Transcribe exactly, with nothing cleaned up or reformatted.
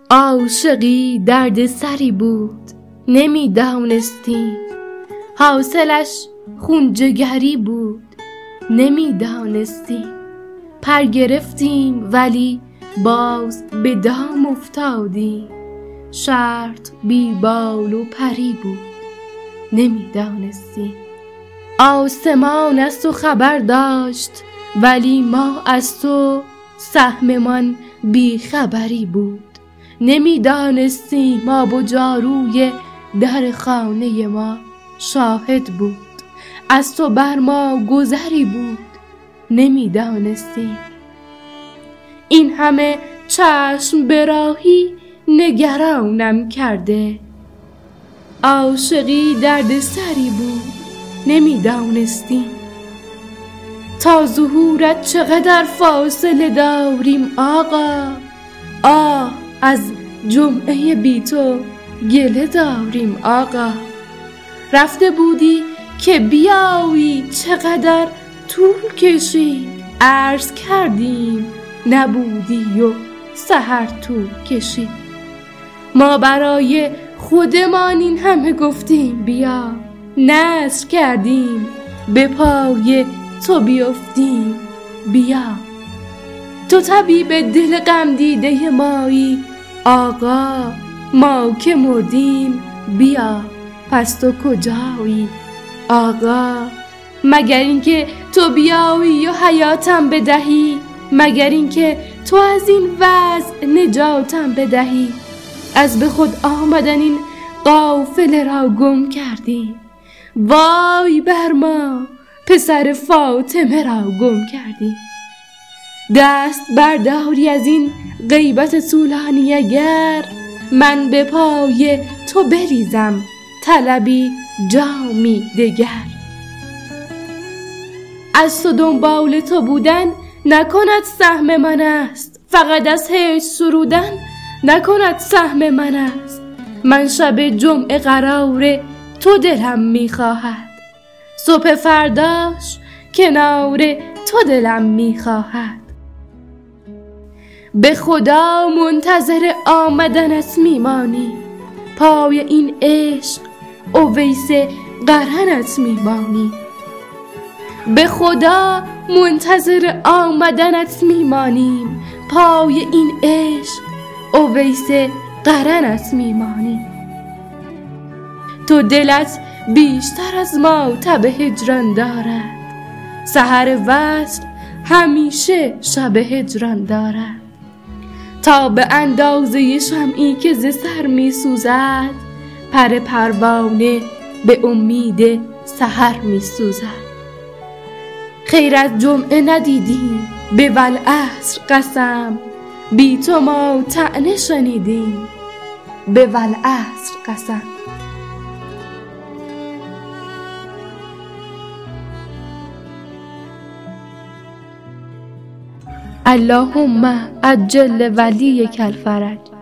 عاشقی درد سری بود نمیدانستیم، حاصلش خون جگری بود نمیدانستیم. پر گرفتیم ولی باز به دام افتادیم، شرط بی بال و پری بود نمیدانستیم. آسمان از تو خبر داشت ولی ما از تو سهممان بی خبری بود نمیدانستیم. آب و جاروی در خانه ما شاهد بود، از تو بر ما گذری بود نمیدانستیم. این همه چشم به راهی نگرانم کرده، عاشقی درد سری بود نمیدانستیم. تا ظهورت چقدر فاصله داریم آقا، آه از جمعه بی تو گله داریم آقا. رفته بودی که بیایی چقدر طول کشید، عرض کردیم نبودی و سحر طول کشید. ما برای خودمان این همه گفتیم بیا، نذر کردیم به پای تو بیفتیم بیا. تو طبیب دل غم دیده مایی آقا، ما که مردیم بیا پس تو کجایی آقا. مگر اینکه تو بیایی و حیاتم بدهی، مگر اینکه تو از این وضع نجاتم بدهی. از به خود آمدن این قافله را گم کردیم، وای بر ما پسر فاطمه را گم کردیم. دست برداری از این غیبت طولانی، اگر من به پای تو بریزم طلبی جامی دگر. از تو دنبال تو بودن نکند سهم من است، فقط از هجر سرودن نکند سهم من است. من شب جمعه قرار تو دلم میخواهد، صبح فرداش کنار تو دلم میخواهد. به خدا منتظر آمدنت میمانی، پای این عشق اویس قرنت میمانی. به خدا منتظر آمدنت میمانیم، پای این عشق اویس قرنت میمانی. تو دلت بیشتر از ما تب هجران دارد، سحر وصل همیشه شب هجران دارد. تا به اندازه شمعی که ز سر می سوزد، پر پروانه به امید سحر می سوزد. خیر از جمعه ندیدیم به والعصر قسم، بی تو ما طعنه شنیدیم به والعصر قسم. اللهم عجل ولیک الفرج.